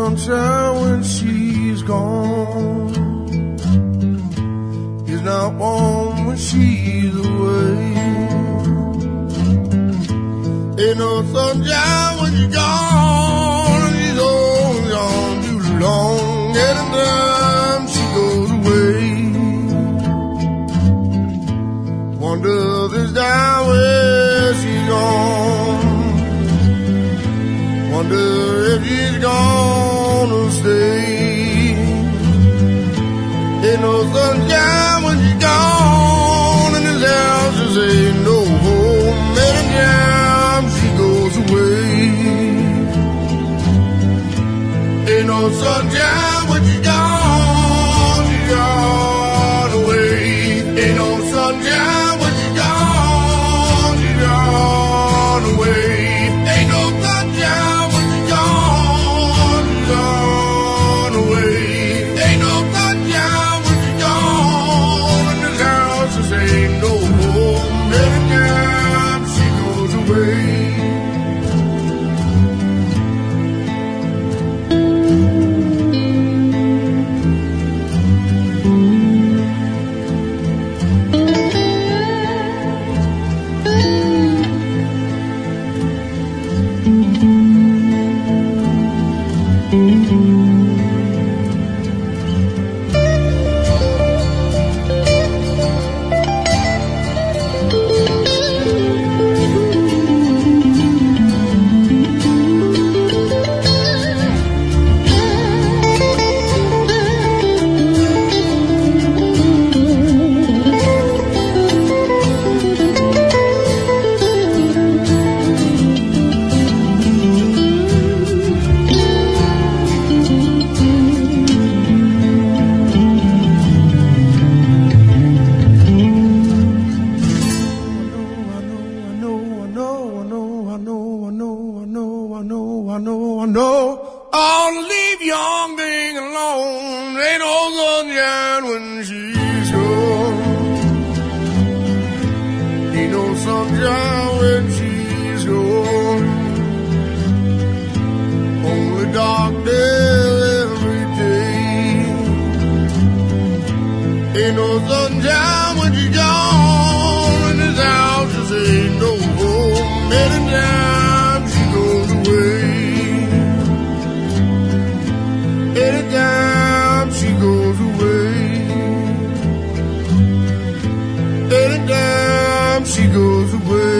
sunshine when she's gone. It's not warm when she's away. Ain't no sunshine when she's gone, and she's always gone too long. Anytime she goes away, wonder this time where she's gone. Wonder if she's gonna stay. Ain't no sunshine when she's gone, and this house just ain't no home. Anytime she goes away, ain't no sunshine when she's gone. She's gone away. Ain't no sunshine when she's gone. She's gone away. Ain't no sunshine when she's gone. She's gone away. Ain't no sunshine when she's gone, and this house just ain't no home. Every time she goes away. I know I'll leave young thing alone. Ain't no sunshine when she's gone. Ain't no sunshine when she's gone. Only darkness every day. Ain't no sunshine when she's gone, and this house just ain't no home. Anytime she goes away, anytime she goes away, anytime she goes away.